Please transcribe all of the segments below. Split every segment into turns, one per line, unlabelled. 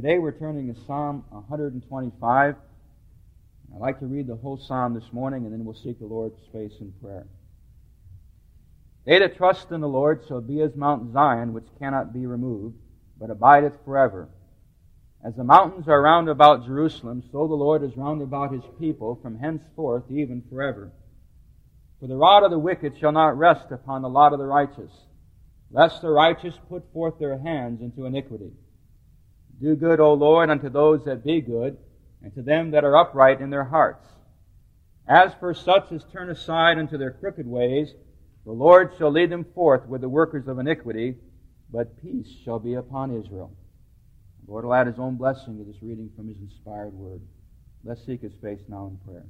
Today we're turning to Psalm 125. I'd like to read the whole psalm this morning, and then we'll seek the Lord's face in prayer. They that trust in the Lord shall be as Mount Zion, which cannot be removed, but abideth forever. As the mountains are round about Jerusalem, so the Lord is round about his people from henceforth even forever. For the rod of the wicked shall not rest upon the lot of the righteous, lest the righteous put forth their hands into iniquity. Do good, O Lord, unto those that be good, and to them that are upright in their hearts. As for such as turn aside unto their crooked ways, the Lord shall lead them forth with the workers of iniquity, but peace shall be upon Israel. The Lord will add his own blessing to this reading from his inspired word. Let's seek his face now in prayer.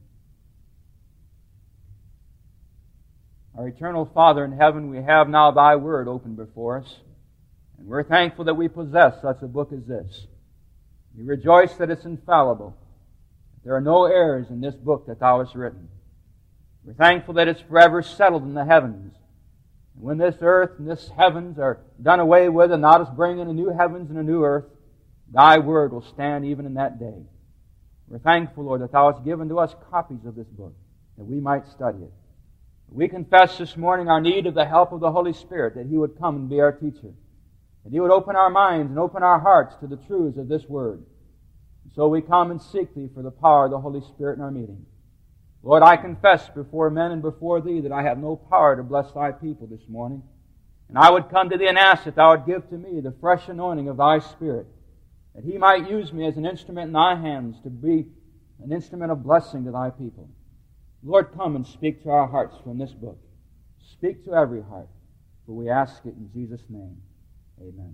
Our eternal Father in heaven, we have now thy word open before us, and we're thankful that we possess such a book as this. We rejoice that it's infallible. There are no errors in this book that thou hast written. We're thankful that it's forever settled in the heavens. And when this earth and this heavens are done away with, and thou dost bring in a new heavens and a new earth, thy word will stand even in that day. We're thankful, Lord, that thou hast given to us copies of this book, that we might study it. We confess this morning our need of the help of the Holy Spirit, that he would come and be our teacher, that he would open our minds and open our hearts to the truths of this word. And so we come and seek thee for the power of the Holy Spirit in our meeting. Lord, I confess before men and before thee that I have no power to bless thy people this morning. And I would come to thee and ask that thou would give to me the fresh anointing of thy Spirit, that he might use me as an instrument in thy hands to be an instrument of blessing to thy people. Lord, come and speak to our hearts from this book. Speak to every heart, for we ask it in Jesus' name. Amen.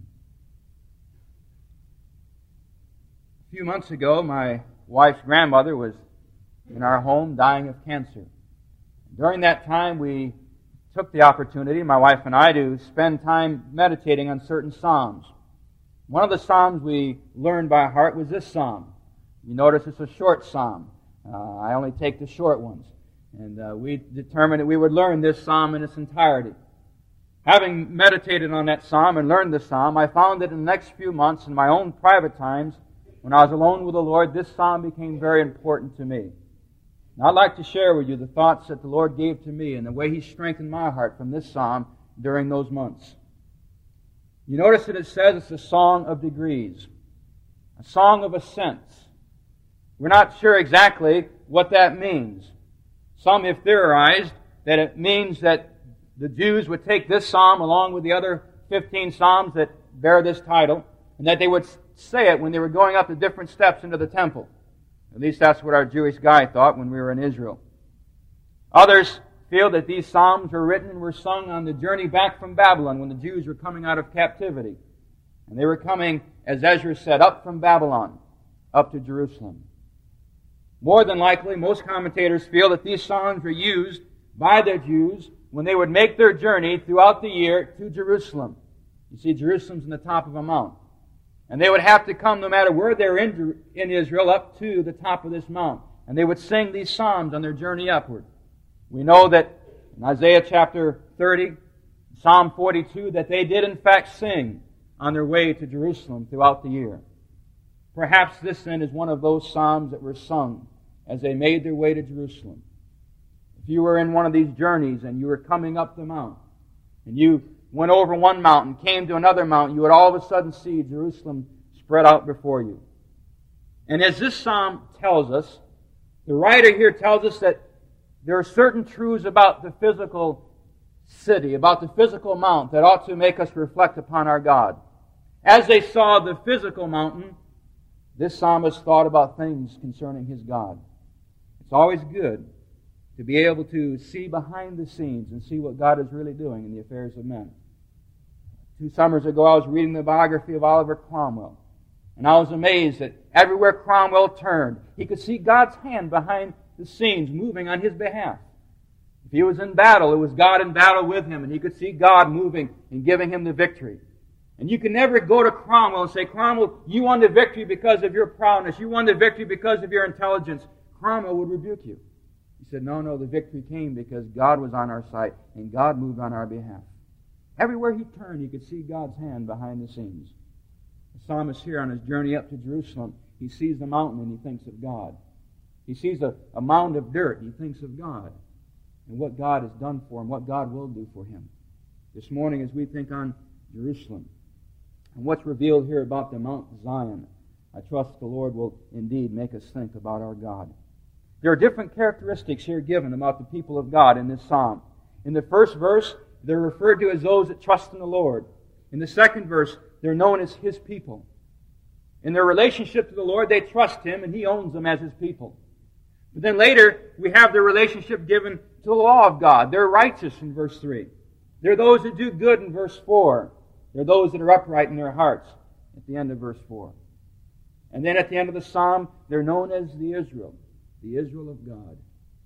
A few months ago, my wife's grandmother was in our home dying of cancer. During that time, we took the opportunity, my wife and I, to spend time meditating on certain psalms. One of the psalms we learned by heart was this psalm. You notice it's a short psalm. I only take the short ones. And we determined that we would learn this psalm in its entirety. Having meditated on that psalm and learned the psalm, I found that in the next few months, in my own private times, when I was alone with the Lord, this psalm became very important to me. And I'd like to share with you the thoughts that the Lord gave to me and the way he strengthened my heart from this psalm during those months. You notice that it says it's a song of degrees, a song of ascents. We're not sure exactly what that means. Some have theorized that it means that the Jews would take this psalm along with the other 15 psalms that bear this title, and that they would say it when they were going up the different steps into the temple. At least that's what our Jewish guy thought when we were in Israel. Others feel that these psalms were written and were sung on the journey back from Babylon when the Jews were coming out of captivity. And they were coming, as Ezra said, up from Babylon, up to Jerusalem. More than likely, most commentators feel that these psalms were used by the Jews when they would make their journey throughout the year to Jerusalem. You see, Jerusalem's on the top of a mount. And they would have to come, no matter where they're in Israel, up to the top of this mount. And they would sing these psalms on their journey upward. We know that in Isaiah chapter 30, Psalm 42, that they did in fact sing on their way to Jerusalem throughout the year. Perhaps this then is one of those psalms that were sung as they made their way to Jerusalem. If you were in one of these journeys and you were coming up the mount, and you went over one mountain, came to another mountain, you would all of a sudden see Jerusalem spread out before you. And as this psalm tells us, the writer here tells us that there are certain truths about the physical city, about the physical mount, that ought to make us reflect upon our God. As they saw the physical mountain, this psalmist thought about things concerning his God. It's always good to be able to see behind the scenes and see what God is really doing in the affairs of men. 2 summers ago, I was reading the biography of Oliver Cromwell, and I was amazed that everywhere Cromwell turned, he could see God's hand behind the scenes moving on his behalf. If he was in battle, it was God in battle with him, and he could see God moving and giving him the victory. And you can never go to Cromwell and say, Cromwell, you won the victory because of your prowess. You won the victory because of your intelligence. Cromwell would rebuke you. He said, no, the victory came because God was on our side and God moved on our behalf. Everywhere he turned, he could see God's hand behind the scenes. The psalmist here on his journey up to Jerusalem, he sees the mountain and he thinks of God. He sees a mound of dirt and he thinks of God and what God has done for him, what God will do for him. This morning as we think on Jerusalem and what's revealed here about the Mount Zion, I trust the Lord will indeed make us think about our God. There are different characteristics here given about the people of God in this psalm. In the first verse, they're referred to as those that trust in the Lord. In the second verse, they're known as His people. In their relationship to the Lord, they trust Him and He owns them as His people. But then later, we have their relationship given to the law of God. They're righteous in verse 3. They're those that do good in verse 4. They're those that are upright in their hearts at the end of verse 4. And then at the end of the psalm, they're known as the Israel of God.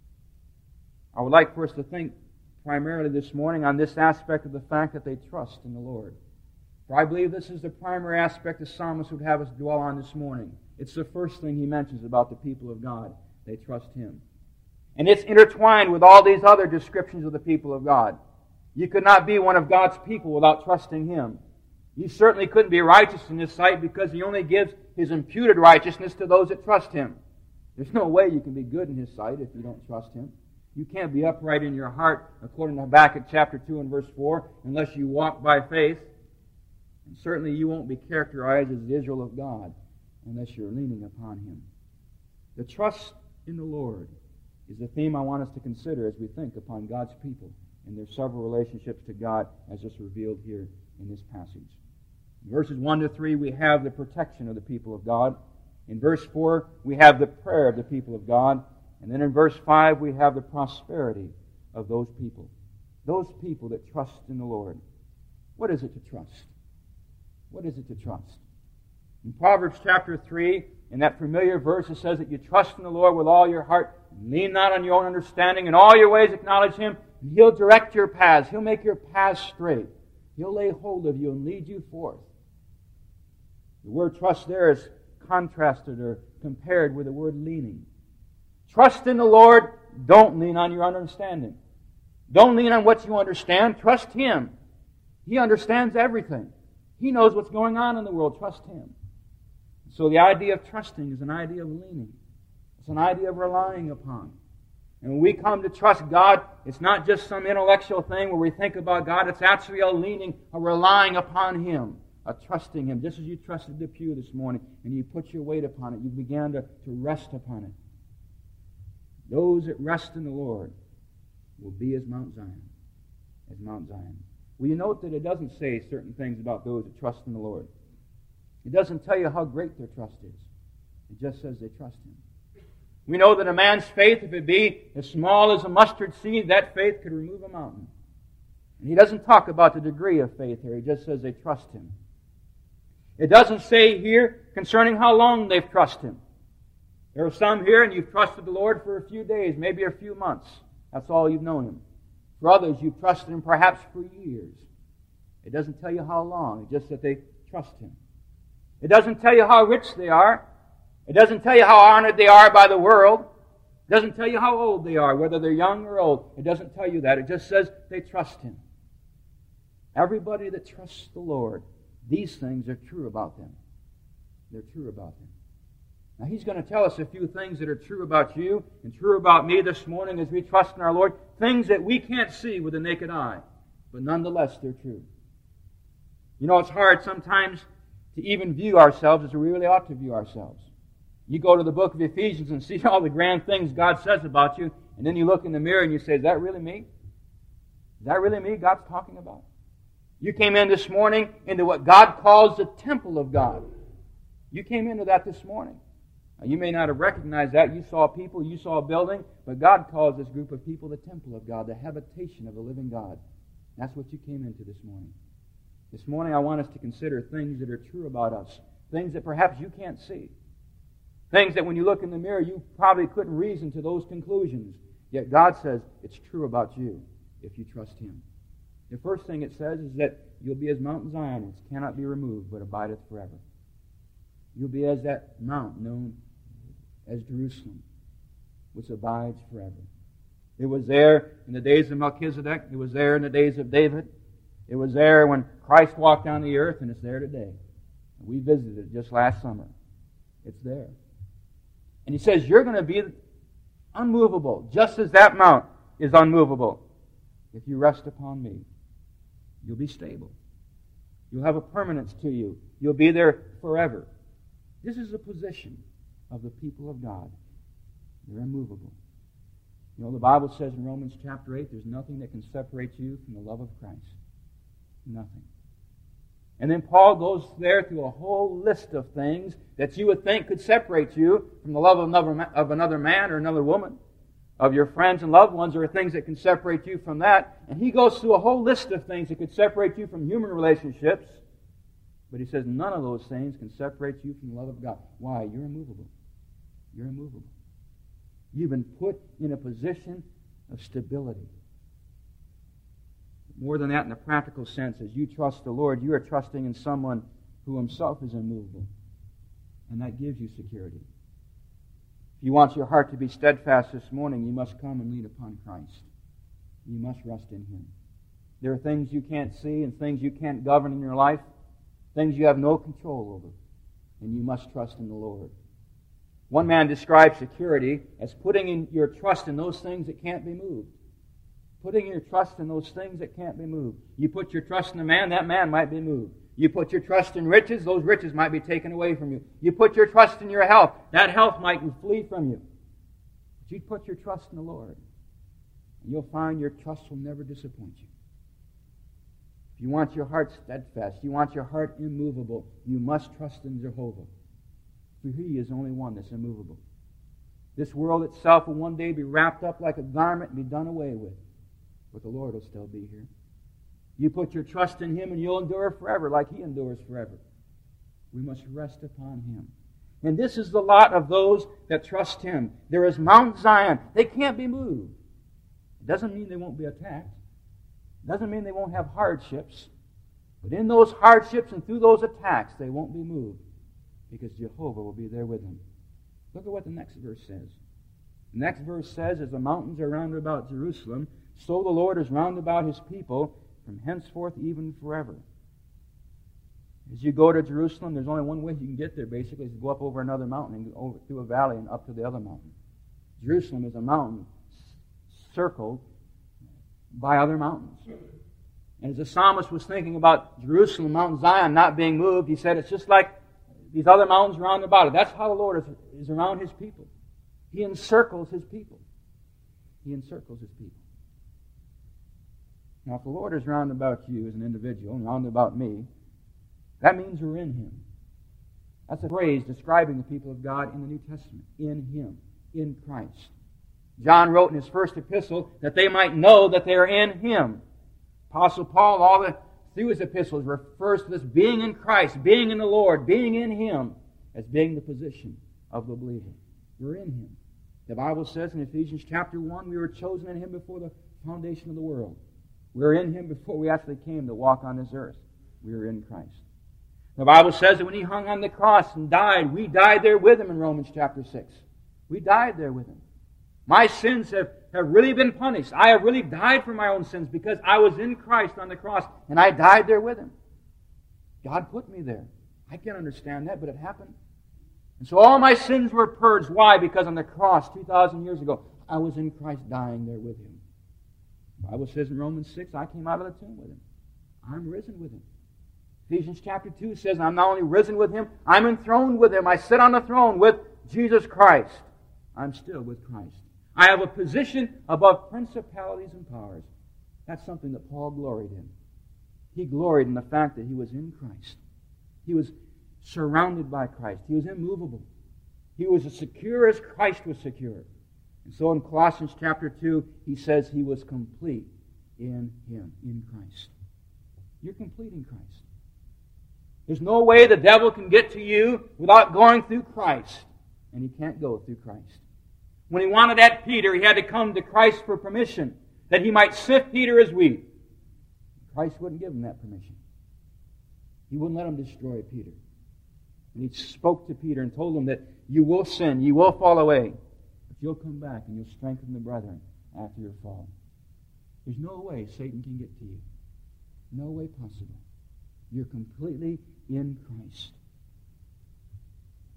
I would like for us to think primarily this morning on this aspect of the fact that they trust in the Lord. For I believe this is the primary aspect the psalmist would have us dwell on this morning. It's the first thing he mentions about the people of God. They trust Him. And it's intertwined with all these other descriptions of the people of God. You could not be one of God's people without trusting Him. You certainly couldn't be righteous in His sight because He only gives His imputed righteousness to those that trust Him. There's no way you can be good in His sight if you don't trust Him. You can't be upright in your heart, according to Habakkuk chapter 2 and verse 4, unless you walk by faith. And certainly you won't be characterized as the Israel of God unless you're leaning upon Him. The trust in the Lord is the theme I want us to consider as we think upon God's people and their several relationships to God as is revealed here in this passage. In verses 1 to 3, we have the protection of the people of God. In verse 4, we have the prayer of the people of God. And then in verse 5, we have the prosperity of those people. Those people that trust in the Lord. What is it to trust? What is it to trust? In Proverbs chapter 3, in that familiar verse, it says that you trust in the Lord with all your heart, lean not on your own understanding, in all your ways acknowledge Him, and He'll direct your paths. He'll make your paths straight. He'll lay hold of you and lead you forth. The word trust there is contrasted or compared with the word leaning. Trust in the Lord. Don't lean on your understanding. Don't lean on what you understand. Trust Him. He understands everything. He knows what's going on in the world. Trust Him. So the idea of trusting is an idea of leaning. It's an idea of relying upon. And when we come to trust God, it's not just some intellectual thing where we think about God. It's actually a leaning, a relying upon Him, a trusting Him. Just as you trusted the pew this morning and you put your weight upon it, you began to rest upon it. Those that rest in the Lord will be as Mount Zion. As Mount Zion. Will you note that it doesn't say certain things about those that trust in the Lord? It doesn't tell you how great their trust is. It just says they trust Him. We know that a man's faith, if it be as small as a mustard seed, that faith could remove a mountain. And he doesn't talk about the degree of faith here. He just says they trust Him. It doesn't say here concerning how long they've trusted Him. There are some here and you've trusted the Lord for a few days, maybe a few months. That's all you've known Him. For others, you've trusted Him perhaps for years. It doesn't tell you how long. It's just that they trust Him. It doesn't tell you how rich they are. It doesn't tell you how honored they are by the world. It doesn't tell you how old they are, whether they're young or old. It doesn't tell you that. It just says they trust Him. Everybody that trusts the Lord, these things are true about them. They're true about them. Now He's going to tell us a few things that are true about you and true about me this morning as we trust in our Lord. Things that we can't see with the naked eye, but nonetheless they're true. You know, it's hard sometimes to even view ourselves as we really ought to view ourselves. You go to the book of Ephesians and see all the grand things God says about you, and then you look in the mirror and you say, is that really me? Is that really me God's talking about? You came in this morning into what God calls the temple of God. You came into that this morning. Now, you may not have recognized that. You saw people, you saw a building, but God calls this group of people the temple of God, the habitation of the living God. That's what you came into this morning. This morning I want us to consider things that are true about us, things that perhaps you can't see, things that when you look in the mirror you probably couldn't reason to those conclusions, yet God says it's true about you if you trust Him. The first thing it says is that you'll be as Mount Zion, which cannot be removed, but abideth forever. You'll be as that mount known as Jerusalem, which abides forever. It was there in the days of Melchizedek. It was there in the days of David. It was there when Christ walked on the earth, and it's there today. We visited it just last summer. It's there. And he says, you're going to be unmovable, just as that mount is unmovable. If you rest upon me, you'll be stable. You'll have a permanence to you. You'll be there forever. This is the position of the people of God. They're immovable. You know, the Bible says in Romans chapter 8, there's nothing that can separate you from the love of Christ. Nothing. And then Paul goes there through a whole list of things that you would think could separate you from the love of another man or another woman, of your friends and loved ones. There are things that can separate you from that. And he goes through a whole list of things that could separate you from human relationships. But he says none of those things can separate you from the love of God. Why? You're immovable. You're immovable. You've been put in a position of stability. More than that, in a practical sense, as you trust the Lord, you are trusting in someone who himself is immovable. And that gives you security. If you want your heart to be steadfast this morning, you must come and lean upon Christ. You must rest in Him. There are things you can't see and things you can't govern in your life, things you have no control over, and you must trust in the Lord. One man describes security as putting in your trust in those things that can't be moved. Putting your trust in those things that can't be moved. You put your trust in a man, that man might be moved. You put your trust in riches, those riches might be taken away from you. You put your trust in your health, that health might flee from you. But you put your trust in the Lord, and you'll find your trust will never disappoint you. If you want your heart steadfast, you want your heart immovable, you must trust in Jehovah. For He is the only one that's immovable. This world itself will one day be wrapped up like a garment and be done away with. But the Lord will still be here. You put your trust in Him and you'll endure forever like He endures forever. We must rest upon Him. And this is the lot of those that trust Him. There is Mount Zion. They can't be moved. It doesn't mean they won't be attacked. It doesn't mean they won't have hardships. But in those hardships and through those attacks, they won't be moved because Jehovah will be there with them. Look at what the next verse says. The next verse says, as the mountains are round about Jerusalem, so the Lord is round about His people from henceforth even forever. As you go to Jerusalem, there's only one way you can get there, basically, is to go up over another mountain and go over through a valley and up to the other mountain. Jerusalem is a mountain circled by other mountains. And as the psalmist was thinking about Jerusalem, Mount Zion not being moved, he said it's just like these other mountains around about it. That's how the Lord is around His people. He encircles His people. He encircles His people. Now, if the Lord is round about you as an individual and round about me, that means we're in Him. That's a phrase describing the people of God in the New Testament. In Him. In Christ. John wrote in his first epistle that they might know that they are in Him. Apostle Paul, through his epistles, refers to this being in Christ, being in the Lord, being in Him, as being the position of the believer. We're in Him. The Bible says in Ephesians chapter 1, we were chosen in Him before the foundation of the world. We were in Him before we actually came to walk on this earth. We were in Christ. The Bible says that when He hung on the cross and died, we died there with Him in Romans chapter 6. We died there with Him. My sins have really been punished. I have really died for my own sins because I was in Christ on the cross and I died there with Him. God put me there. I can't understand that, but it happened. And so all my sins were purged. Why? Because on the cross 2,000 years ago, I was in Christ dying there with Him. The Bible says in Romans 6, I came out of the tomb with Him. I'm risen with Him. Ephesians chapter 2 says, I'm not only risen with Him, I'm enthroned with Him. I sit on the throne with Jesus Christ. I'm still with Christ. I have a position above principalities and powers. That's something that Paul gloried in. He gloried in the fact that he was in Christ. He was surrounded by Christ. He was immovable. He was as secure as Christ was secure. And so in Colossians chapter 2, he says he was complete in Him, in Christ. You're complete in Christ. There's no way the devil can get to you without going through Christ. And he can't go through Christ. When he wanted at Peter, he had to come to Christ for permission, that he might sift Peter as wheat. Christ wouldn't give him that permission. He wouldn't let him destroy Peter. And he spoke to Peter and told him that you will sin, you will fall away, but you'll come back and you'll strengthen the brethren after your fall. There's no way Satan can get to you. No way possible. You're completely in Christ.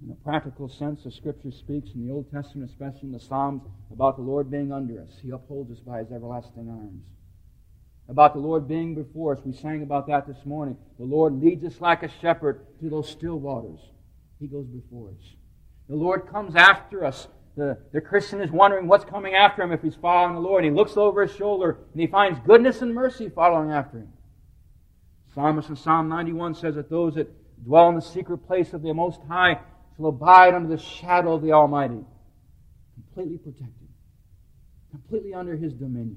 In a practical sense, the Scripture speaks in the Old Testament, especially in the Psalms, about the Lord being under us. He upholds us by His everlasting arms. About the Lord being before us. We sang about that this morning. The Lord leads us like a shepherd to those still waters. He goes before us. The Lord comes after us. The Christian is wondering what's coming after him if he's following the Lord. He looks over his shoulder and he finds goodness and mercy following after him. Psalmist in Psalm 91 says that those that dwell in the secret place of the Most High shall abide under the shadow of the Almighty. Completely protected. Completely under His dominion.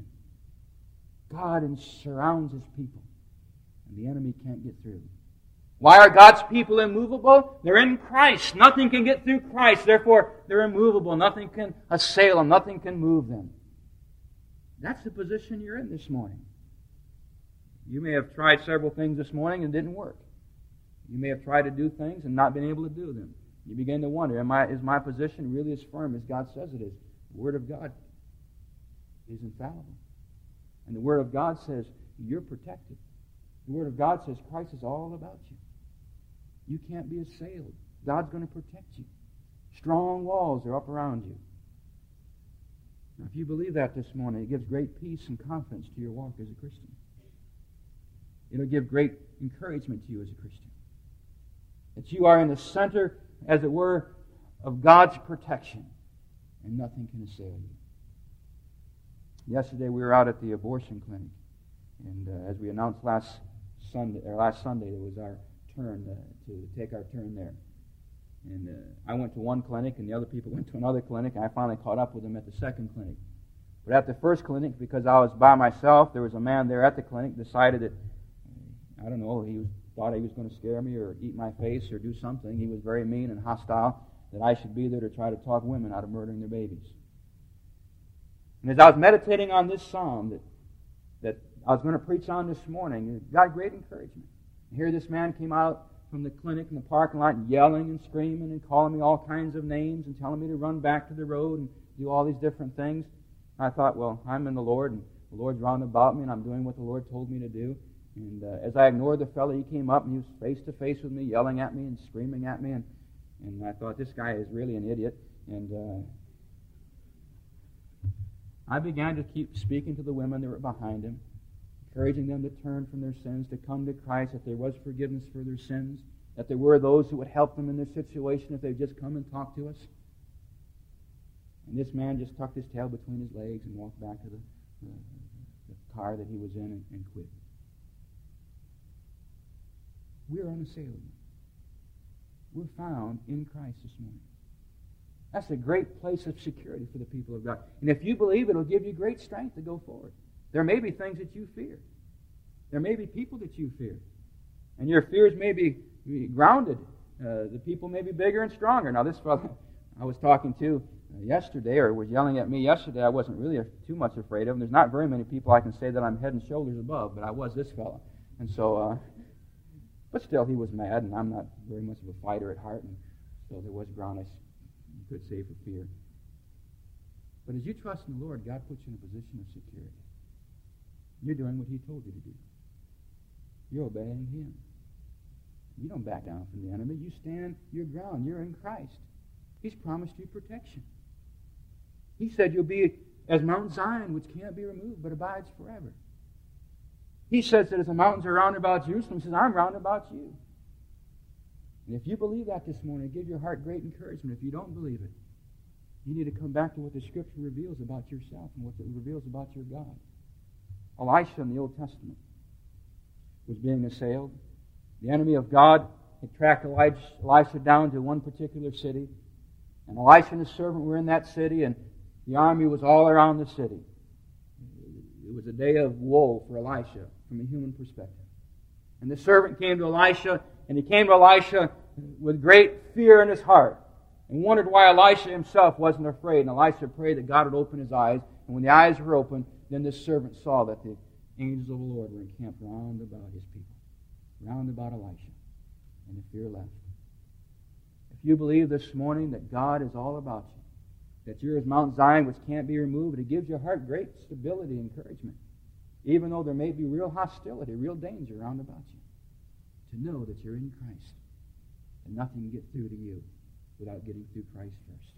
God surrounds His people. And the enemy can't get through. Why are God's people immovable? They're in Christ. Nothing can get through Christ. Therefore, they're immovable. Nothing can assail them. Nothing can move them. That's the position you're in this morning. You may have tried several things this morning and it didn't work. You may have tried to do things and not been able to do them. You begin to wonder, is my position really as firm as God says it is? The Word of God is infallible. And the Word of God says you're protected. The Word of God says Christ is all about you. You can't be assailed. God's going to protect you. Strong walls are up around you. Now, if you believe that this morning, it gives great peace and confidence to your walk as a Christian. It'll give great encouragement to you as a Christian. That you are in the center, as it were, of God's protection, and nothing can assail you. Yesterday we were out at the abortion clinic, and as we announced last Sunday, it was our turn to take our turn there. And I went to one clinic, and the other people went to another clinic, and I finally caught up with them at the second clinic. But at the first clinic, because I was by myself, there was a man there at the clinic decided that, I don't know, thought he was going to scare me or eat my face or do something. He was very mean and hostile, that I should be there to try to talk women out of murdering their babies. And as I was meditating on this psalm that I was going to preach on this morning, it got great encouragement. And here this man came out from the clinic in the parking lot yelling and screaming and calling me all kinds of names and telling me to run back to the road and do all these different things. And I thought, well, I'm in the Lord, and the Lord's round about me, and I'm doing what the Lord told me to do. And as I ignored the fellow, he came up and he was face to face with me, yelling at me and screaming at me. And I thought, this guy is really an idiot. And I began to keep speaking to the women that were behind him, encouraging them to turn from their sins, to come to Christ, that there was forgiveness for their sins, that there were those who would help them in their situation if they'd just come and talk to us. And this man just tucked his tail between his legs and walked back to the car that he was in and quit. We're unassailable. We're found in Christ this morning. That's a great place of security for the people of God. And if you believe, it'll give you great strength to go forward. There may be things that you fear. There may be people that you fear. And your fears may be grounded. The people may be bigger and stronger. Now, this fellow I was talking to yesterday, or was yelling at me yesterday, I wasn't really too much afraid of him. There's not very many people I can say that I'm head and shoulders above, but I was this fellow. And so, but still, he was mad, and I'm not very much of a fighter at heart, and so there was ground you could say for fear. But as you trust in the Lord, God puts you in a position of security. You're doing what He told you to do. You're obeying Him. You don't back down from the enemy. You stand your ground. You're in Christ. He's promised you protection. He said you'll be as Mount Zion, which can't be removed, but abides forever. He says that as the mountains are round about Jerusalem, He says, I'm round about you. And if you believe that this morning, give your heart great encouragement. If you don't believe it, you need to come back to what the Scripture reveals about yourself and what it reveals about your God. Elisha in the Old Testament was being assailed. The enemy of God had tracked Elisha down to one particular city. And Elisha and his servant were in that city, and the army was all around the city. It was a day of woe for Elisha from a human perspective. And the servant came to Elisha, and he came to Elisha with great fear in his heart and wondered why Elisha himself wasn't afraid. And Elisha prayed that God would open his eyes. And when the eyes were opened, then this servant saw that the angels of the Lord were encamped round about his people, round about Elisha, and the fear left. If you believe this morning that God is all about you, that you're as Mount Zion which can't be removed, it gives your heart great stability and encouragement, even though there may be real hostility, real danger round about you, to know that you're in Christ and nothing can get through to you. without getting through Christ first.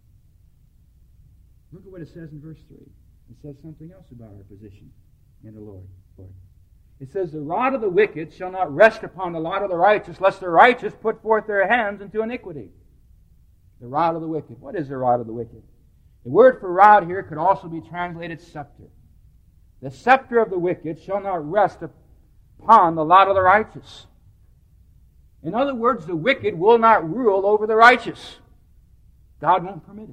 Look at what it says in verse 3. It says something else about our position in the Lord. It says, the rod of the wicked shall not rest upon the lot of the righteous, lest the righteous put forth their hands into iniquity. The rod of the wicked. What is the rod of the wicked? The word for rod here could also be translated scepter. The scepter of the wicked shall not rest upon the lot of the righteous. In other words, the wicked will not rule over the righteous. God won't permit it.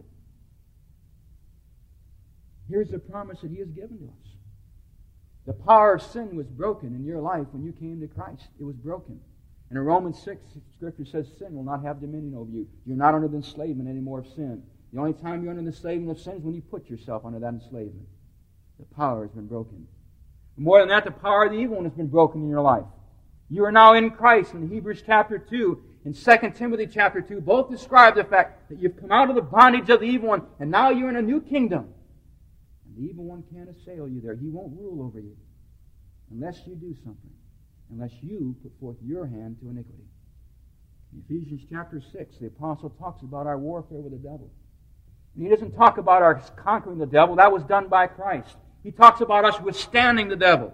Here's the promise that He has given to us. The power of sin was broken in your life when you came to Christ. It was broken. And in Romans 6, Scripture says sin will not have dominion over you. You're not under the enslavement anymore of sin. The only time you're under the enslavement of sin is when you put yourself under that enslavement. The power has been broken. More than that, the power of the evil one has been broken in your life. You are now in Christ. In Hebrews chapter 2 and 2 Timothy chapter 2 both describe the fact that you've come out of the bondage of the evil one and now you're in a new kingdom. And the evil one can't assail you there. He won't rule over you unless you do something. Unless you put forth your hand to iniquity. In Ephesians chapter 6, the apostle talks about our warfare with the devil. And he doesn't talk about our conquering the devil. That was done by Christ. He talks about us withstanding the devil.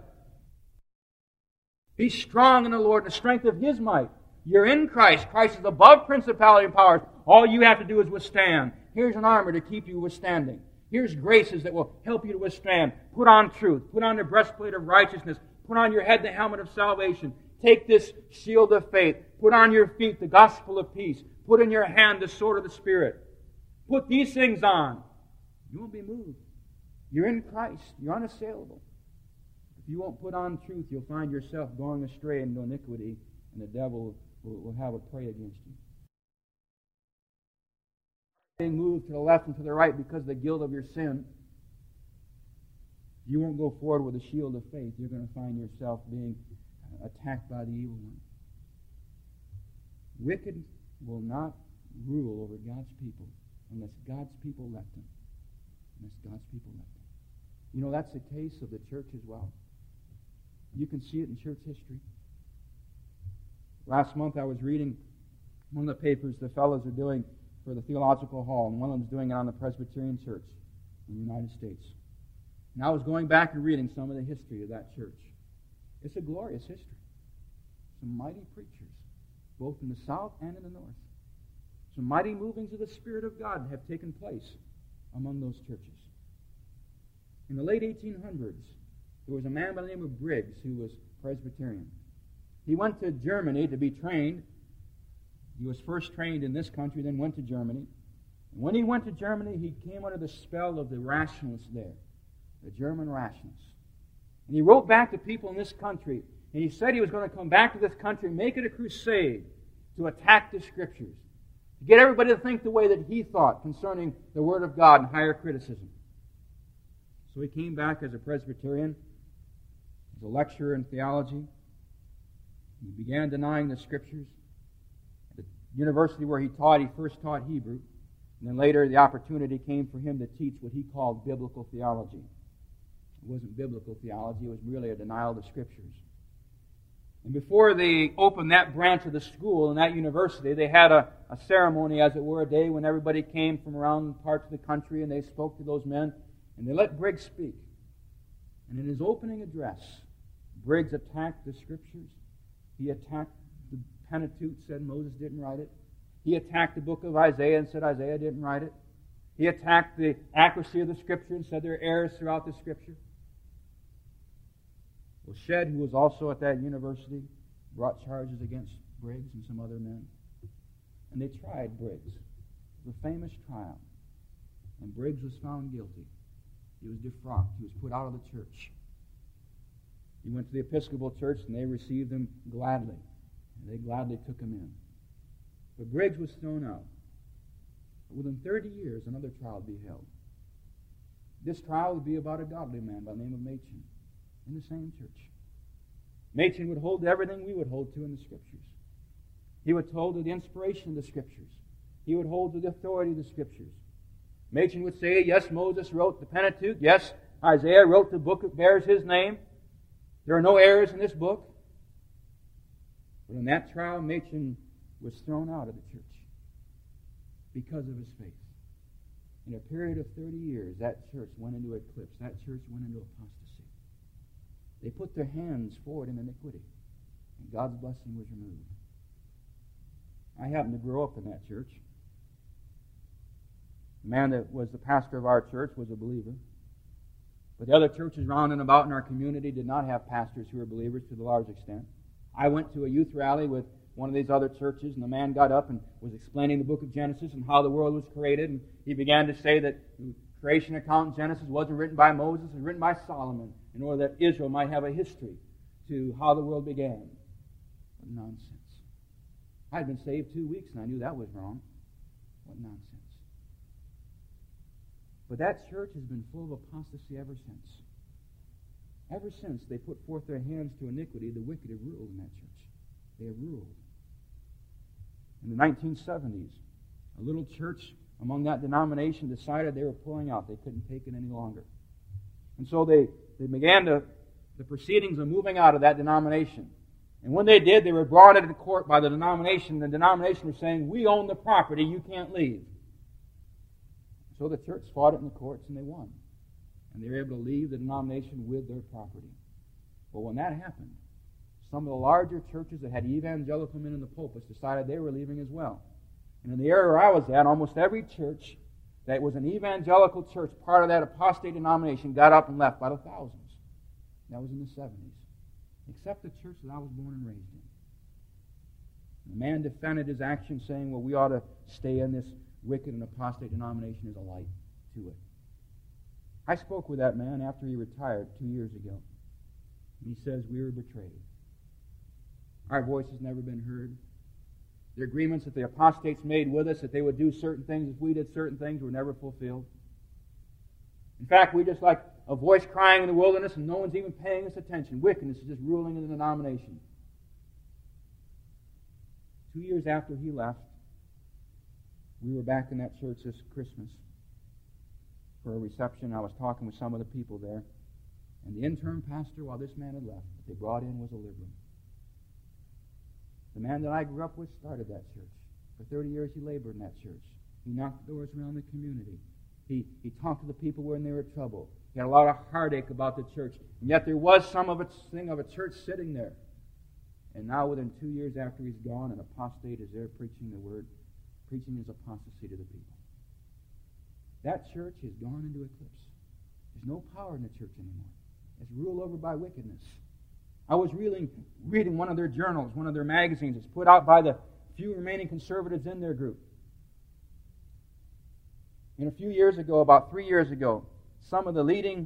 Be strong in the Lord and the strength of His might. You're in Christ. Christ is above principality and powers. All you have to do is withstand. Here's an armor to keep you withstanding. Here's graces that will help you to withstand. Put on truth. Put on the breastplate of righteousness. Put on your head the helmet of salvation. Take this shield of faith. Put on your feet the gospel of peace. Put in your hand the sword of the Spirit. Put these things on. You won't be moved. You're in Christ. You're unassailable. If you won't put on truth, you'll find yourself going astray into iniquity, and the devil will have a prey against you. Being moved to the left and to the right because of the guilt of your sin, you won't go forward with a shield of faith. You're going to find yourself being attacked by the evil one. Wicked will not rule over God's people unless God's people let them. Unless God's people let them. You know, that's the case of the church as well. You can see it in church history. Last month I was reading one of the papers the fellows are doing for the Theological Hall, and one of them is doing it on the Presbyterian Church in the United States. And I was going back and reading some of the history of that church. It's a glorious history. Some mighty preachers, both in the South and in the North. Some mighty movings of the Spirit of God have taken place among those churches. In the late 1800s, there was a man by the name of Briggs who was Presbyterian. He went to Germany to be trained. He was first trained in this country, then went to Germany. And when he went to Germany, he came under the spell of the rationalists there, the German rationalists. And he wrote back to people in this country, and he said he was going to come back to this country and make it a crusade to attack the Scriptures, to get everybody to think the way that he thought concerning the Word of God and higher criticism. So he came back as a Presbyterian, as a lecturer in theology. He began denying the Scriptures. At the university where he taught, he first taught Hebrew. And then later the opportunity came for him to teach what he called biblical theology. It wasn't biblical theology, it was really a denial of the Scriptures. And before they opened that branch of the school and that university, they had a ceremony, as it were, a day when everybody came from around parts of the country and they spoke to those men. And they let Briggs speak. And in his opening address, Briggs attacked the Scriptures. He attacked the Pentateuch, said Moses didn't write it. He attacked the book of Isaiah and said Isaiah didn't write it. He attacked the accuracy of the Scripture and said there are errors throughout the Scripture. Well, Shedd, who was also at that university, brought charges against Briggs and some other men. And they tried Briggs. It was a famous trial. And Briggs was found guilty. He was defrocked. He was put out of the church. He went to the Episcopal Church and they received him gladly. And they gladly took him in. But Briggs was thrown out. But within 30 years, another trial would be held. This trial would be about a godly man by the name of Machen in the same church. Machen would hold to everything we would hold to in the Scriptures. He would hold to the inspiration of the Scriptures. He would hold to the authority of the Scriptures. Machen would say, yes, Moses wrote the Pentateuch. Yes, Isaiah wrote the book that bears his name. There are no errors in this book. But in that trial, Machen was thrown out of the church. because of his faith. In a period of 30 years, that church went into eclipse. That church went into apostasy. They put their hands forward in iniquity, and God's blessing was removed. I happened to grow up in that church. The man that was the pastor of our church was a believer. But the other churches round and about in our community did not have pastors who were believers to the large extent. I went to a youth rally with one of these other churches, and the man got up and was explaining the book of Genesis and how the world was created, and he began to say that the creation account in Genesis wasn't written by Moses, it was written by Solomon, in order that Israel might have a history to how the world began. What nonsense. I had been saved 2 weeks, and I knew that was wrong. What nonsense. But that church has been full of apostasy ever since. Ever since they put forth their hands to iniquity, the wicked have ruled in that church. They have ruled. In the 1970s, a little church among that denomination decided they were pulling out. They couldn't take it any longer. And so they began the proceedings of moving out of that denomination. And when they did, they were brought into court by the denomination. The denomination was saying, "We own the property, you can't leave." So the church fought it in the courts and they won. And they were able to leave the denomination with their property. But when that happened, some of the larger churches that had evangelical men in the pulpits decided they were leaving as well. And in the area where I was at, almost every church that was an evangelical church, part of that apostate denomination, got up and left by the thousands. That was in the 70s. Except the church that I was born and raised in. The man defended his action, saying, well, we ought to stay in this wicked and apostate denomination as a light to it. I spoke with that man after he retired 2 years ago. And he says, we were betrayed. Our voice has never been heard. The agreements that the apostates made with us, that they would do certain things if we did certain things, were never fulfilled. In fact, we're just like a voice crying in the wilderness and no one's even paying us attention. Wickedness is just ruling in the denomination. 2 years after he left, we were back in that church this Christmas for a reception. I was talking with some of the people there. And the interim pastor, while this man had left, that they brought in was a liberal. The man that I grew up with started that church. For 30 years he labored in that church. He knocked doors around the community. He talked to the people when they were in trouble. He had a lot of heartache about the church. And yet there was some of a thing of a church sitting there. And now within 2 years after he's gone, an apostate is there preaching the word, preaching his apostasy to the people. That church has gone into eclipse. There's no power in the church anymore. It's ruled over by wickedness. I was reading one of their journals, one of their magazines. It's put out by the few remaining conservatives in their group. And a few years ago, about 3 years ago, some of the leading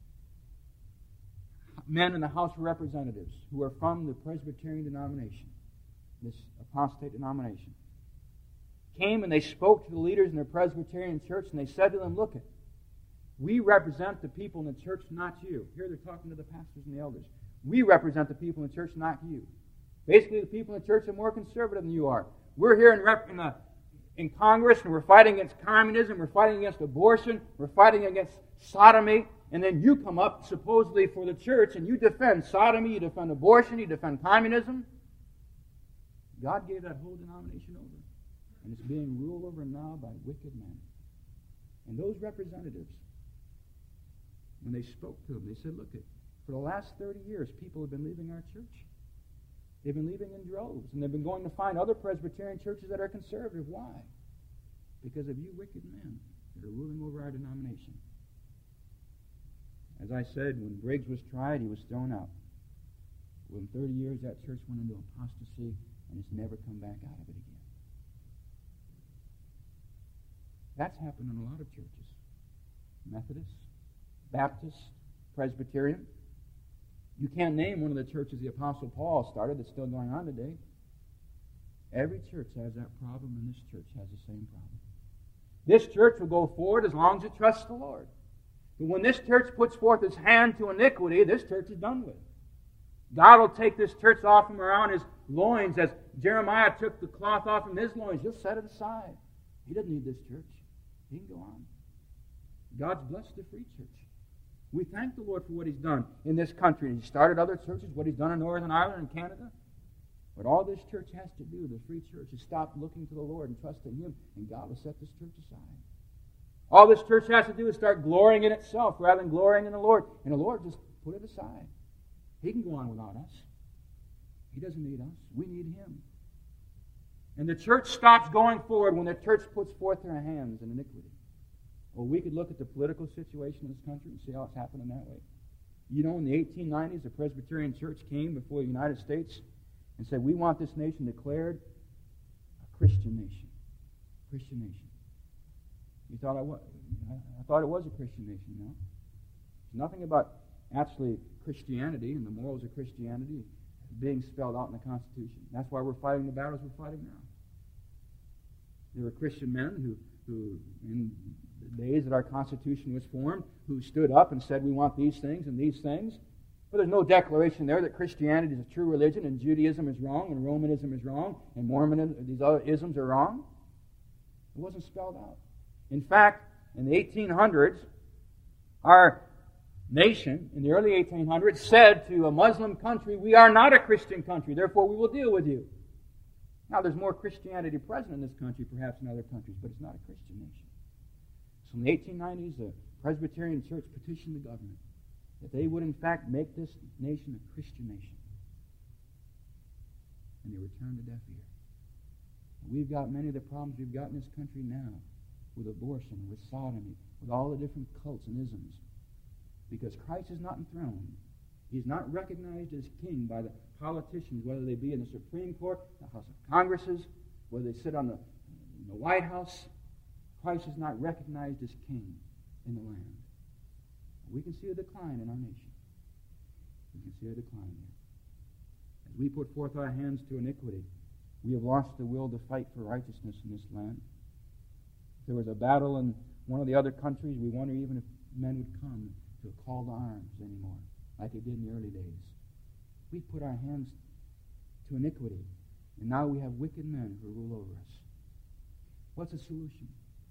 men in the House of Representatives who are from the Presbyterian denomination, this apostate denomination, came and they spoke to the leaders in their Presbyterian church and they said to them, look, we represent the people in the church, not you. Here they're talking to the pastors and the elders. We represent the people in the church, not you. Basically, the people in the church are more conservative than you are. We're here in Congress and we're fighting against communism, we're fighting against abortion, we're fighting against sodomy, and then you come up supposedly for the church and you defend sodomy, you defend abortion, you defend communism. God gave that whole denomination over. And it's being ruled over now by wicked men. And those representatives, when they spoke to them, they said, look, for the last 30 years, people have been leaving our church. They've been leaving in droves. And they've been going to find other Presbyterian churches that are conservative. Why? Because of you wicked men that are ruling over our denomination. As I said, when Briggs was tried, he was thrown out. Within 30 years, that church went into apostasy, and it's never come back out of it again. That's happened in a lot of churches. Methodist, Baptist, Presbyterian. You can't name one of the churches the Apostle Paul started that's still going on today. Every church has that problem, and this church has the same problem. This church will go forward as long as it trusts the Lord. But when this church puts forth its hand to iniquity, this church is done with. God will take this church off from around his loins as Jeremiah took the cloth off from his loins. He'll set it aside. He doesn't need this church. He can go on. God's blessed the free church. We thank the Lord for what he's done in this country. He started other churches, what he's done in Northern Ireland and Canada. But all this church has to do, the free church, is stop looking to the Lord and trust in Him, and God will set this church aside. All this church has to do is start glorying in itself rather than glorying in the Lord. And the Lord just put it aside. He can go on without us. He doesn't need us. We need Him. And the church stops going forward when the church puts forth her hands in iniquity. Well, we could look at the political situation in this country and see how it's happening that way. You know, in the 1890s, the Presbyterian Church came before the United States and said, we want this nation declared a Christian nation. Christian nation. You thought I thought it was a Christian nation, you know. There's nothing about actually Christianity and the morals of Christianity being spelled out in the Constitution. That's why we're fighting the battles we're fighting now. There were Christian men who in the days that our Constitution was formed, who stood up and said, we want these things and these things. But there's no declaration there that Christianity is a true religion and Judaism is wrong and Romanism is wrong and Mormonism, these other isms are wrong. It wasn't spelled out. In fact, in the 1800s, our nation, in the early 1800s, said to a Muslim country, we are not a Christian country, therefore we will deal with you. Now, there's more Christianity present in this country, perhaps in other countries, but it's not a Christian nation. So in the 1890s, the Presbyterian Church petitioned the government that they would in fact make this nation a Christian nation. And they returned a deaf ear. We've got many of the problems we've got in this country now, with abortion, with sodomy, with all the different cults and isms. Because Christ is not enthroned. He's not recognized as king by the politicians, whether they be in the Supreme Court, the House of Congresses, whether they sit on the White House. Christ is not recognized as king in the land. We can see a decline in our nation. We can see a decline there. As we put forth our hands to iniquity, we have lost the will to fight for righteousness in this land. If there was a battle in one of the other countries, we wonder even if men would come to a call to arms anymore, like they did in the early days. We put our hands to iniquity, and now we have wicked men who rule over us. What's the solution?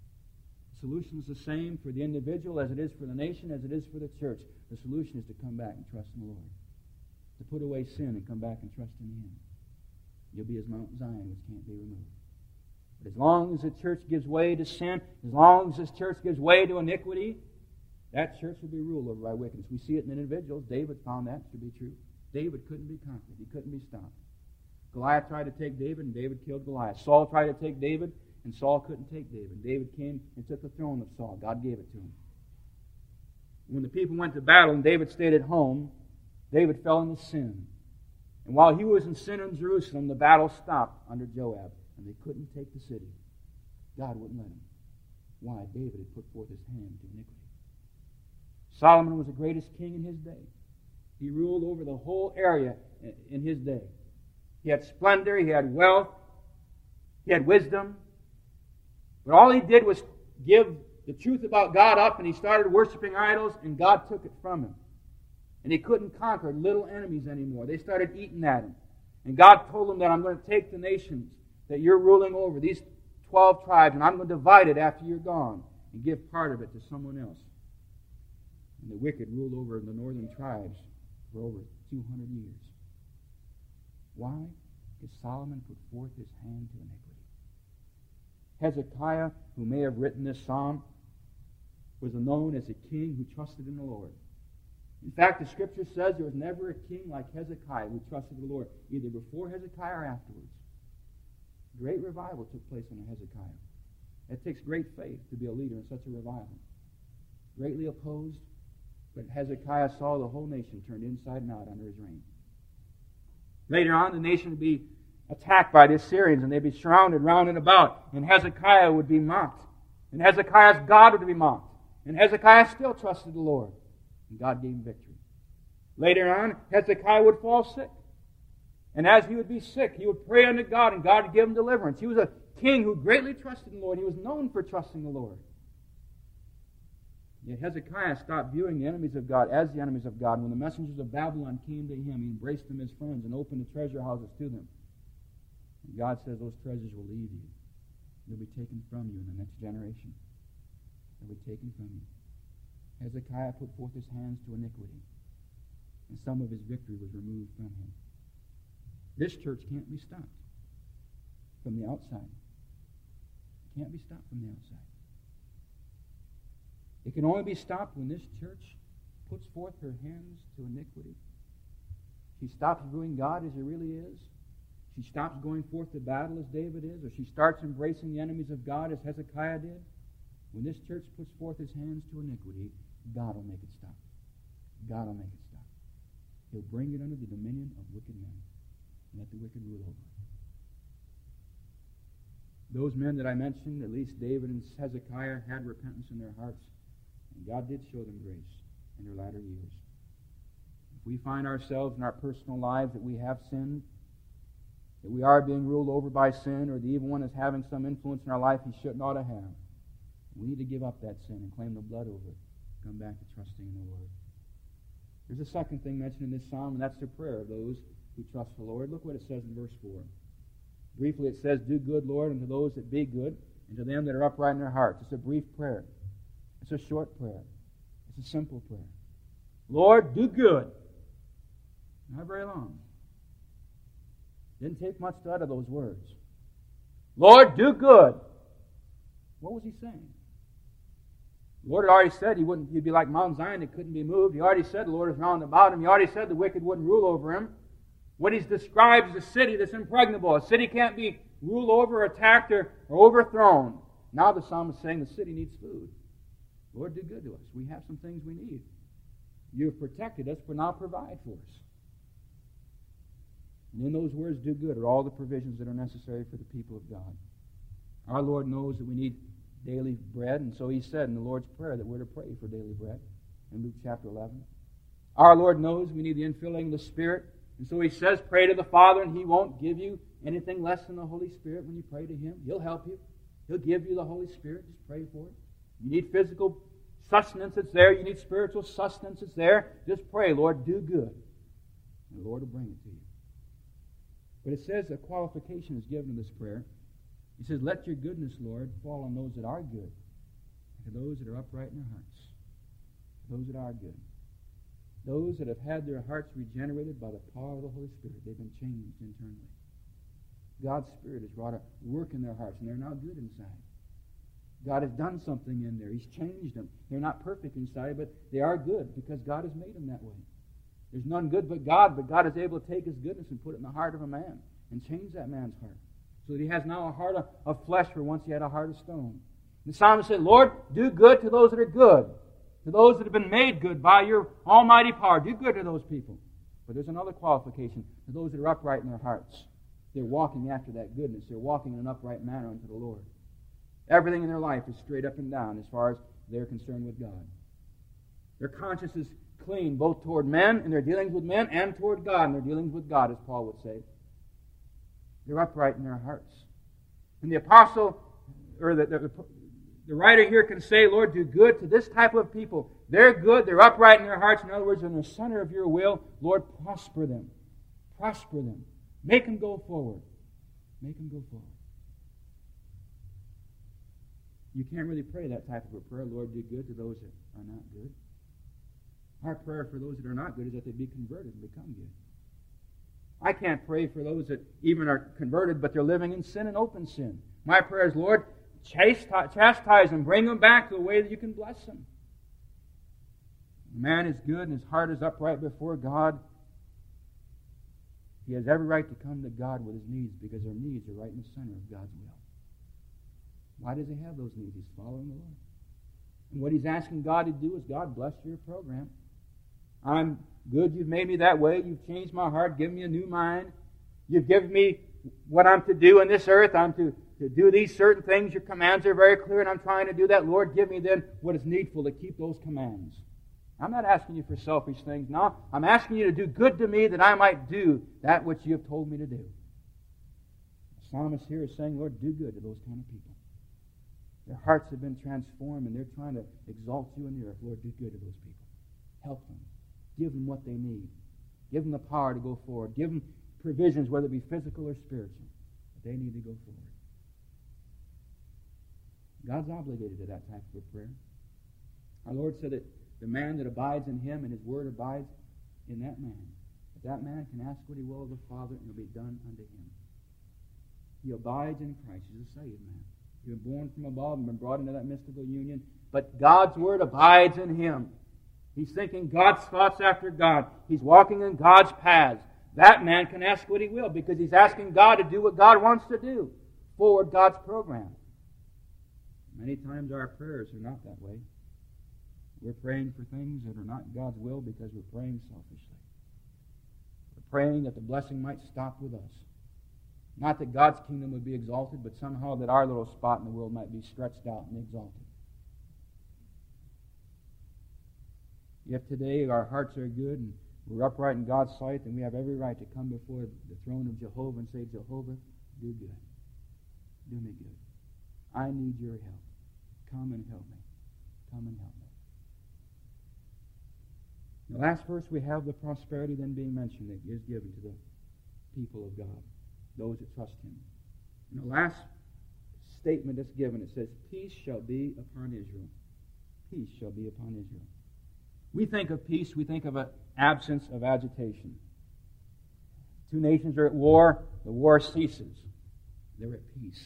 The solution is the same for the individual as it is for the nation, as it is for the church. The solution is to come back and trust in the Lord. To put away sin and come back and trust in Him. You'll be as Mount Zion, which can't be removed. But as long as the church gives way to sin, as long as this church gives way to iniquity, that church will be ruled over by wickedness. We see it in individuals. David found that to be true. David couldn't be conquered. He couldn't be stopped. Goliath tried to take David, and David killed Goliath. Saul tried to take David, and Saul couldn't take David. David came and took the throne of Saul. God gave it to him. When the people went to battle and David stayed at home, David fell into sin. And while he was in sin in Jerusalem, the battle stopped under Joab, and they couldn't take the city. God wouldn't let him. Why? David had put forth his hand to iniquity. Solomon was the greatest king in his day. He ruled over the whole area in his day. He had splendor, he had wealth, he had wisdom. But all he did was give the truth about God up, and he started worshiping idols, and God took it from him. And he couldn't conquer little enemies anymore. They started eating at him. And God told him that I'm going to take the nations that you're ruling over, these 12 tribes, and I'm going to divide it after you're gone and give part of it to someone else. And the wicked ruled over the northern tribes for over 200 years. Why? Because Solomon put forth his hand to iniquity. Hezekiah, who may have written this psalm, was known as a king who trusted in the Lord. In fact, the Scripture says there was never a king like Hezekiah who trusted the Lord, either before Hezekiah or afterwards. Great revival took place under Hezekiah. It takes great faith to be a leader in such a revival. Greatly opposed, but Hezekiah saw the whole nation turned inside and out under his reign. Later on, the nation would be attacked by the Assyrians, and they'd be surrounded round and about, and Hezekiah would be mocked. And Hezekiah's God would be mocked. And Hezekiah still trusted the Lord. And God gave him victory. Later on, Hezekiah would fall sick. And as he would be sick, he would pray unto God, and God would give him deliverance. He was a king who greatly trusted the Lord. He was known for trusting the Lord. Yet Hezekiah stopped viewing the enemies of God as the enemies of God. And when the messengers of Babylon came to him, he embraced them as friends and opened the treasure houses to them. And God says those treasures will leave you. They'll be taken from you in the next generation. They'll be taken from you. Hezekiah put forth his hands to iniquity, and some of his victory was removed from him. This church can't be stopped from the outside. It can't be stopped from the outside. It can only be stopped when this church puts forth her hands to iniquity. She stops viewing God as He really is. She stops going forth to battle as David is, or she starts embracing the enemies of God as Hezekiah did. When this church puts forth his hands to iniquity, God will make it stop. God will make it stop. He'll bring it under the dominion of wicked men and let the wicked rule over it. Those men that I mentioned, at least David and Hezekiah, had repentance in their hearts, and God did show them grace in their latter years. If we find ourselves in our personal lives that we have sinned, that we are being ruled over by sin, or the evil one is having some influence in our life he shouldn't ought to have, we need to give up that sin and claim the blood over it. Come back to trusting in the Lord. There's a second thing mentioned in this psalm, and that's the prayer of those who trust the Lord. Look what it says in verse 4. Briefly it says, "Do good, Lord, unto those that be good, and to them that are upright in their hearts." It's a brief prayer. It's a short prayer. It's a simple prayer. Lord, do good. Not very long. Didn't take much to utter those words. Lord, do good. What was he saying? The Lord had already said he'd be like Mount Zion that couldn't be moved. He already said the Lord is round about him. He already said the wicked wouldn't rule over him. What he describes is a city that's impregnable. A city can't be ruled over, attacked, or overthrown. Now the psalmist is saying the city needs food. Lord, do good to us. We have some things we need. You have protected us, but now provide for us. And in those words, do good, are all the provisions that are necessary for the people of God. Our Lord knows that we need daily bread, and so He said in the Lord's Prayer that we're to pray for daily bread in Luke chapter 11. Our Lord knows we need the infilling of the Spirit, and so He says, pray to the Father, and He won't give you anything less than the Holy Spirit when you pray to Him. He'll help you. He'll give you the Holy Spirit. Just pray for it. You need physical sustenance, it's there. You need spiritual sustenance, it's there. Just pray, Lord, do good. And the Lord will bring it to you. But it says a qualification is given to this prayer. He says, let your goodness, Lord, fall on those that are good, and to those that are upright in their hearts. Those that are good. Those that have had their hearts regenerated by the power of the Holy Spirit. They've been changed internally. God's Spirit has wrought a work in their hearts, and they're now good inside. God has done something in there. He's changed them. They're not perfect inside, but they are good because God has made them that way. There's none good but God is able to take His goodness and put it in the heart of a man and change that man's heart. So that he has now a heart of flesh where once he had a heart of stone. The psalmist said, Lord, do good to those that are good, to those that have been made good by your almighty power. Do good to those people. But there's another qualification, to those that are upright in their hearts. They're walking after that goodness. They're walking in an upright manner unto the Lord. Everything in their life is straight up and down as far as they're concerned with God. Their conscience is clean both toward men in their dealings with men and toward God in their dealings with God, as Paul would say. They're upright in their hearts. And the apostle, or the writer here can say, Lord, do good to this type of people. They're good, they're upright in their hearts. In other words, in the center of your will, Lord, prosper them. Prosper them. Make them go forward. Make them go forward. You can't really pray that type of a prayer, Lord, do good to those that are not good. Our prayer for those that are not good is that they be converted and become good. I can't pray for those that even are converted, but they're living in sin and open sin. My prayer is, Lord, chastise them, bring them back to a way that you can bless them. The man is good and his heart is upright before God. He has every right to come to God with his needs because their needs are right in the center of God's will. Why does he have those needs? He's following the Lord. And what he's asking God to do is, God, bless your program. I'm good. You've made me that way. You've changed my heart. Given me a new mind. You've given me what I'm to do in this earth. I'm to do these certain things. Your commands are very clear, and I'm trying to do that. Lord, give me then what is needful to keep those commands. I'm not asking you for selfish things. No, I'm asking you to do good to me that I might do that which you have told me to do. The psalmist here is saying, Lord, do good to those kind of people. Their hearts have been transformed, and they're trying to exalt you in the earth. Lord, do good to those people. Help them. Give them what they need. Give them the power to go forward. Give them provisions, whether it be physical or spiritual, that they need to go forward. God's obligated to that type of a prayer. Our Lord said that the man that abides in Him and His Word abides in that man, But that man can ask what he will of the Father, and it will be done unto him. He abides in Christ. He's a saved man. He's been born from above and been brought into that mystical union. But God's Word abides in him. He's thinking God's thoughts after God. He's walking in God's paths. That man can ask what he will because he's asking God to do what God wants to do. Forward God's program. Many times our prayers are not that way. We're praying for things that are not God's will because we're praying selfishly. We're praying that the blessing might stop with us. Not that God's kingdom would be exalted, but somehow that our little spot in the world might be stretched out and exalted. If today our hearts are good and we're upright in God's sight, then we have every right to come before the throne of Jehovah and say, Jehovah, do good. Do me good. I need your help. Come and help me. Come and help me. In the last verse we have the prosperity then being mentioned that is given to the people of God, those that trust Him. In the last statement that's given, it says, peace shall be upon Israel. Peace shall be upon Israel. We think of peace, we think of an absence of agitation. Two nations are at war, the war ceases. They're at peace.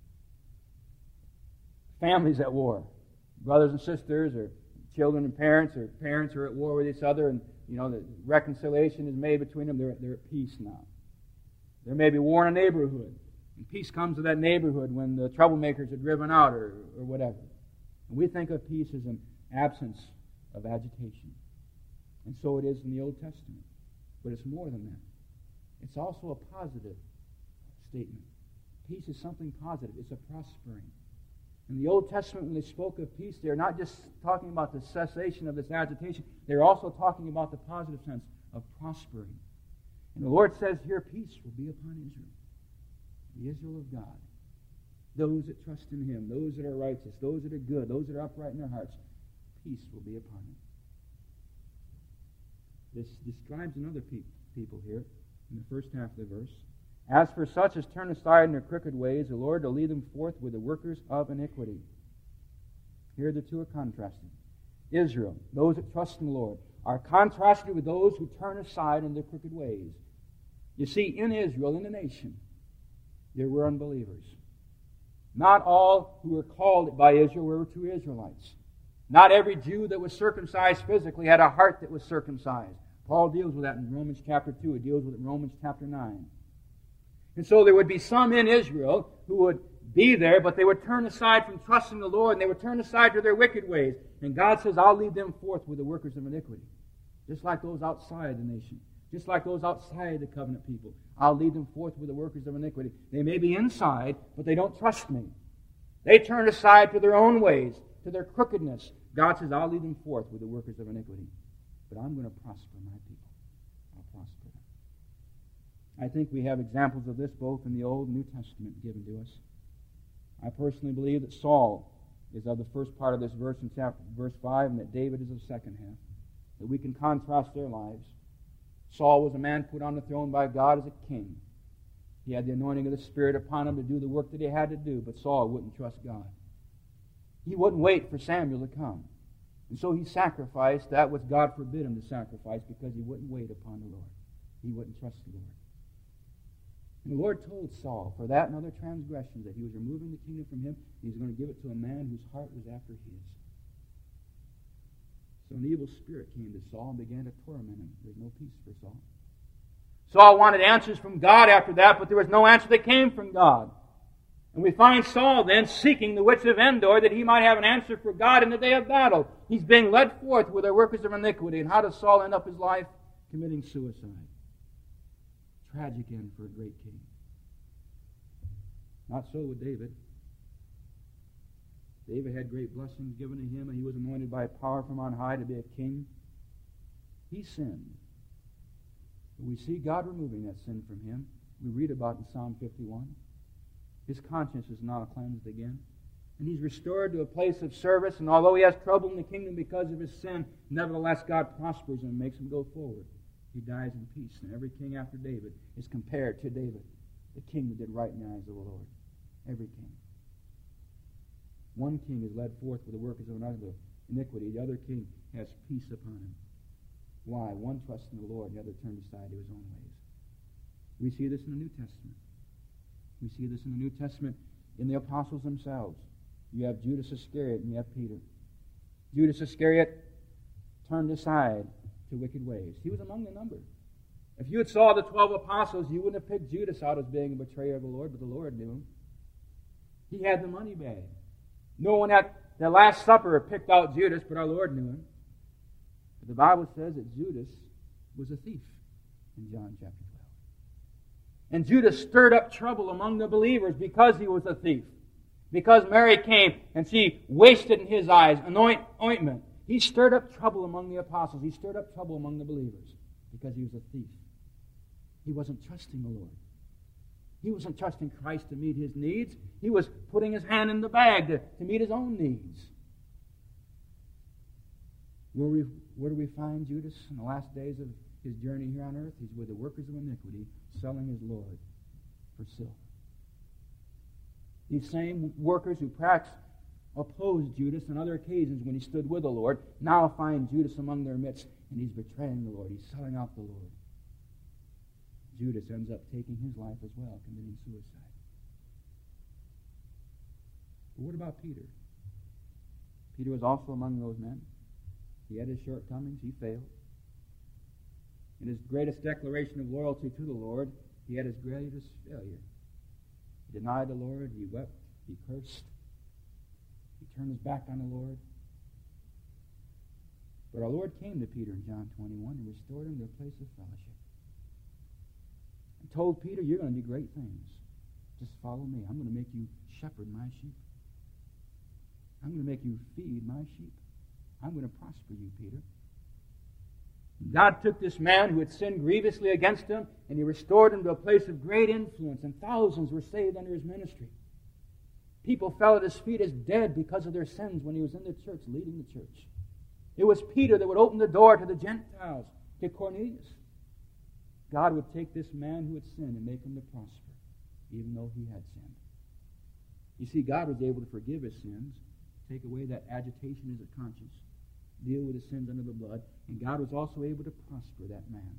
Families at war. Brothers and sisters, or children and parents are at war with each other, and the reconciliation is made between them. They're at peace now. There may be war in a neighborhood, and peace comes to that neighborhood when the troublemakers are driven out or whatever. And we think of peace as an absence of agitation. And so it is in the Old Testament. But it's more than that. It's also a positive statement. Peace is something positive. It's a prospering. In the Old Testament, when they spoke of peace, they're not just talking about the cessation of this agitation. They're also talking about the positive sense of prospering. And the Lord says here, peace will be upon Israel. The Israel of God. Those that trust in Him, those that are righteous, those that are good, those that are upright in their hearts. Peace will be upon them. This describes another people here in the first half of the verse. As for such as turn aside in their crooked ways, the Lord will lead them forth with the workers of iniquity. Here the two are contrasted. Israel, those that trust in the Lord, are contrasted with those who turn aside in their crooked ways. You see, in Israel, in the nation, there were unbelievers. Not all who were called by Israel were true Israelites. Not every Jew that was circumcised physically had a heart that was circumcised. Paul deals with that in Romans chapter 2. He deals with it in Romans chapter 9. And so there would be some in Israel who would be there, but they would turn aside from trusting the Lord, and they would turn aside to their wicked ways. And God says, I'll lead them forth with the workers of iniquity. Just like those outside the nation. Just like those outside the covenant people. I'll lead them forth with the workers of iniquity. They may be inside, but they don't trust me. They turn aside to their own ways, to their crookedness. God says, I'll lead them forth with the workers of iniquity. But I'm going to prosper my people. I'll prosper them. I think we have examples of this both in the Old and New Testament given to us. I personally believe that Saul is of the first part of this verse in verse 5, and that David is of the second half. That we can contrast their lives. Saul was a man put on the throne by God as a king. He had the anointing of the Spirit upon him to do the work that he had to do, but Saul wouldn't trust God. He wouldn't wait for Samuel to come. And so he sacrificed that which God forbid him to sacrifice because he wouldn't wait upon the Lord. He wouldn't trust the Lord. And the Lord told Saul, for that and other transgressions, that he was removing the kingdom from him, and he was going to give it to a man whose heart was after his. So an evil spirit came to Saul and began to torment him. There's no peace for Saul. Saul wanted answers from God after that, but there was no answer that came from God. And we find Saul then seeking the witch of Endor that he might have an answer for God in the day of battle. He's being led forth with the workers of iniquity. And how does Saul end up his life? Committing suicide. Tragic end for a great king. Not so with David. David had great blessings given to him, and he was anointed by power from on high to be a king. He sinned. But we see God removing that sin from him. We read about it in Psalm 51. His conscience is now cleansed again. And he's restored to a place of service. And although he has trouble in the kingdom because of his sin, nevertheless God prospers him and makes him go forward. He dies in peace. And every king after David is compared to David, the king that did right in the eyes of the Lord. Every king. One king is led forth with the workers of iniquity. The other king has peace upon him. Why? One trusted in the Lord, the other turned aside to his own ways. We see this in the New Testament. We see this in the New Testament in the apostles themselves. You have Judas Iscariot and you have Peter. Judas Iscariot turned aside to wicked ways. He was among the number. If you had saw the 12 apostles, you wouldn't have picked Judas out as being a betrayer of the Lord, but the Lord knew him. He had the money bag. No one at the Last Supper picked out Judas, but our Lord knew him. But the Bible says that Judas was a thief in John chapter 12. And Judas stirred up trouble among the believers because he was a thief. Because Mary came and she wasted in his eyes an ointment. He stirred up trouble among the apostles. He stirred up trouble among the believers because he was a thief. He wasn't trusting the Lord. He wasn't trusting Christ to meet his needs. He was putting his hand in the bag to meet his own needs. Where do we find Judas in the last days of his journey here on earth? He's with the workers of iniquity, selling his Lord for silver. These same workers who perhaps opposed Judas on other occasions when he stood with the Lord now find Judas among their midst, and he's betraying the Lord. He's selling out the Lord. Judas ends up taking his life as well, committing suicide. But what about Peter? Peter was also among those men. He had his shortcomings. He failed. In his greatest declaration of loyalty to the Lord, he had his greatest failure. He denied the Lord. He wept. He cursed. He turned his back on the Lord. But our Lord came to Peter in John 21 and restored him to a place of fellowship. And told Peter, you're going to do great things. Just follow me. I'm going to make you shepherd my sheep. I'm going to make you feed my sheep. I'm going to prosper you, Peter. God took this man who had sinned grievously against him, and he restored him to a place of great influence, and thousands were saved under his ministry. People fell at his feet as dead because of their sins when he was in the church, leading the church. It was Peter that would open the door to the Gentiles, to Cornelius. God would take this man who had sinned and make him to prosper, even though he had sinned. You see, God was able to forgive his sins, take away that agitation in his conscience, deal with his sins under the blood, and God was also able to prosper that man.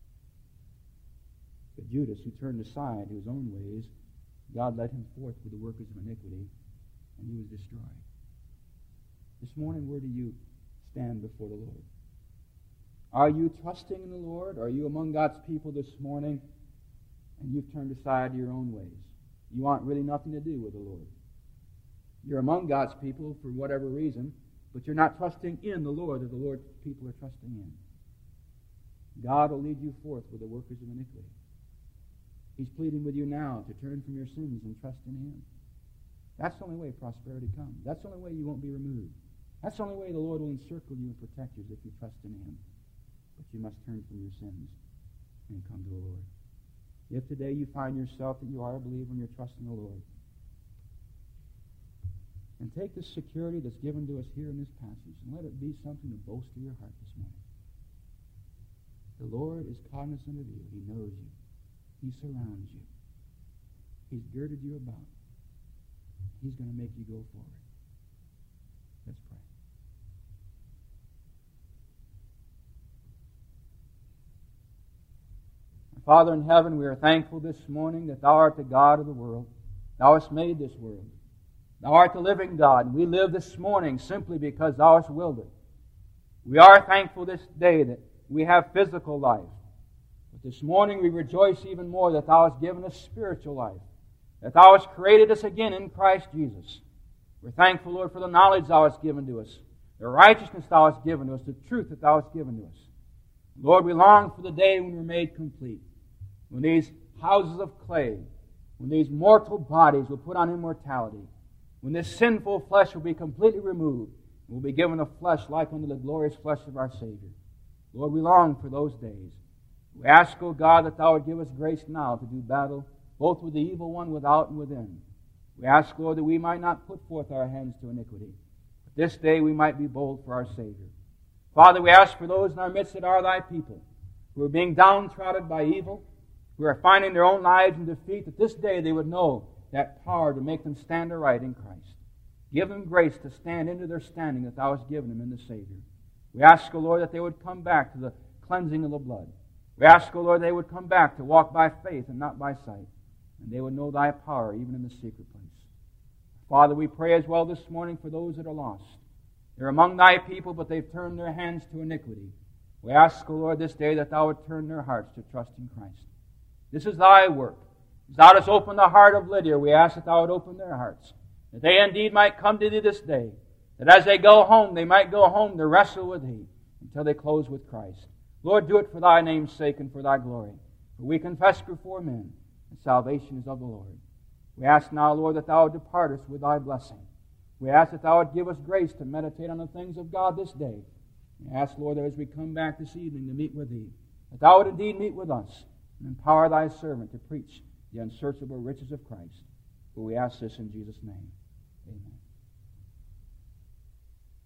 But Judas, who turned aside to his own ways, God led him forth with the workers of iniquity, and he was destroyed. This morning, where do you stand before the Lord? Are you trusting in the Lord? Are you among God's people this morning, and you've turned aside to your own ways? You want really nothing to do with the Lord. You're among God's people for whatever reason, but you're not trusting in the Lord that the Lord's people are trusting in. God will lead you forth with the workers of iniquity. He's pleading with you now to turn from your sins and trust in Him. That's the only way prosperity comes. That's the only way you won't be removed. That's the only way the Lord will encircle you and protect you, is if you trust in Him. But you must turn from your sins and come to the Lord. If today you find yourself that you are a believer and you're trusting the Lord, and take this security that's given to us here in this passage and let it be something to boast to your heart this morning. The Lord is cognizant of you. He knows you. He surrounds you. He's girded you about. He's going to make you go forward. Let's pray. Father in heaven, we are thankful this morning that Thou art the God of the world. Thou hast made this world. Thou art the living God, and we live this morning simply because Thou hast willed it. We are thankful this day that we have physical life. But this morning we rejoice even more that Thou hast given us spiritual life, that Thou hast created us again in Christ Jesus. We're thankful, Lord, for the knowledge Thou hast given to us, the righteousness Thou hast given to us, the truth that Thou hast given to us. Lord, we long for the day when we're made complete, when these houses of clay, when these mortal bodies will put on immortality, when this sinful flesh will be completely removed, and will be given a flesh like unto the glorious flesh of our Savior. Lord, we long for those days. We ask, O God, that Thou would give us grace now to do battle, both with the evil one without and within. We ask, Lord, that we might not put forth our hands to iniquity, but this day we might be bold for our Savior. Father, we ask for those in our midst that are Thy people, who are being downtrodden by evil, who are finding their own lives in defeat, that this day they would know that power to make them stand aright in Christ. Give them grace to stand into their standing that Thou hast given them in the Savior. We ask, O Lord, that they would come back to the cleansing of the blood. We ask, O Lord, they would come back to walk by faith and not by sight, and they would know Thy power even in the secret place. Father, we pray as well this morning for those that are lost. They're among Thy people, but they've turned their hands to iniquity. We ask, O Lord, this day that Thou would turn their hearts to trust in Christ. This is Thy work. As Thou hast opened the heart of Lydia, we ask that Thou would open their hearts, that they indeed might come to Thee this day, that as they go home, they might go home to wrestle with Thee until they close with Christ. Lord, do it for Thy name's sake and for Thy glory. For we confess before men that salvation is of the Lord. We ask now, Lord, that Thou would depart us with Thy blessing. We ask that Thou would give us grace to meditate on the things of God this day. We ask, Lord, that as we come back this evening to meet with Thee, that Thou would indeed meet with us and empower Thy servant to preach the unsearchable riches of Christ. For we ask this in Jesus' name.